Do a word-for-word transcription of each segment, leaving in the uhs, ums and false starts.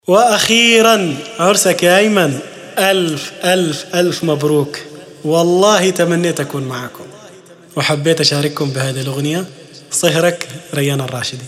وأخيرا عرسك يا أيمن، ألف ألف ألف مبروك. والله تمنيت أكون معكم وحبيت أشارككم بهذه الأغنية. صهرك ريان الراشدي.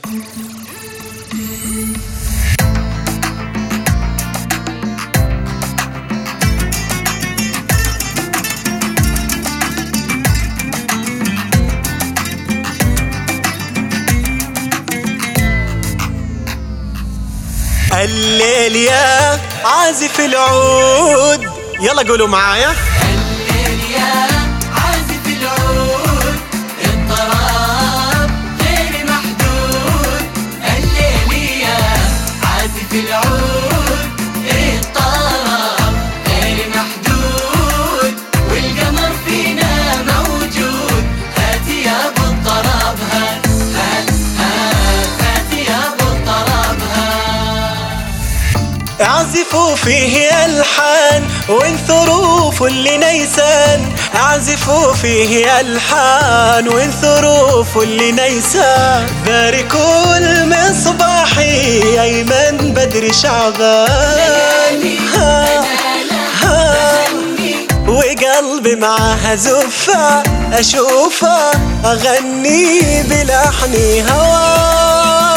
الليل يا عازف العود، يلا قولوا معايا. الليل يا عازف العود، الطرب غير محدود. الليل يا عازف العود، الطرب غير محدود. والقمر فينا موجود، هات يا ابو الطرب هات هات هات هات يا ابو الطرب هات. اعزفوا فيه ألحان وانثروا اللي نيسان، اعزفوا فيه ألحان وانثروا اللي نيسان. باركوا المصباحي أيمن بدر شعبان، ها ها وقلبي معاها زفة، أشوفها أغني بلحني هوا.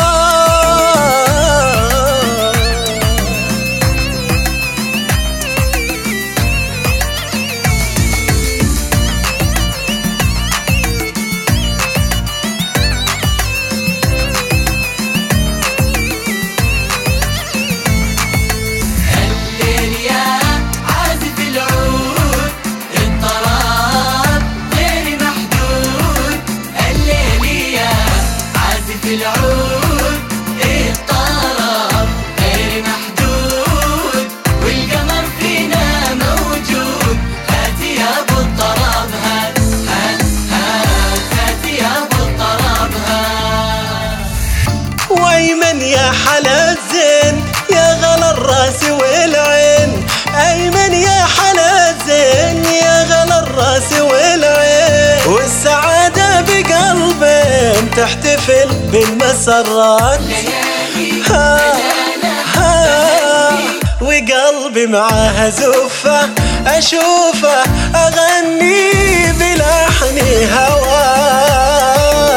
العود الطرب غير محدود، والقمر فينا موجود. هات يا ابو الطرب هات هات هات هات يا ابو الطرب هات. وأيمن يا حلا الزين، يا غلا الراس والعين. أيمن يا حلا الزين، يا غلا الراس والعين. والسعادة بقلبين تحتفل بالمسرات، ها ها وقلبي معاها زفة، أشوفه أغني بلحني هوا.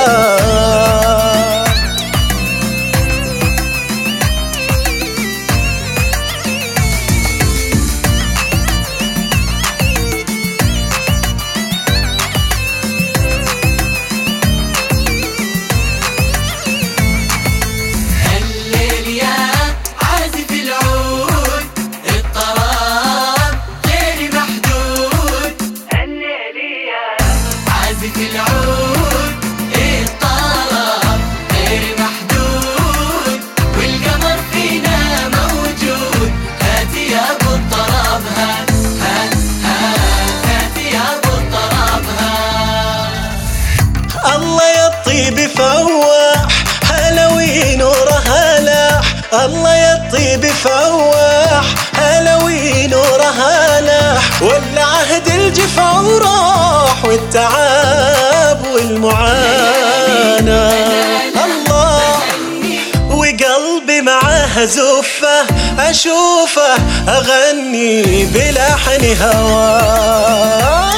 العود الطرب غير محدود، والقمر فينا موجود. هات يا ابو الطرب هات هات هات هات يا ابو الطرب هات. الله يا الطيب فواح، هلاوي نورها لاح. الله يا الطيب فواح، هلاوي نورها لاح. والعهد الجفا وراح، والتعب والمعاناة. الله وقلبي معاها زفة، أشوفه أغني بلحن هوا.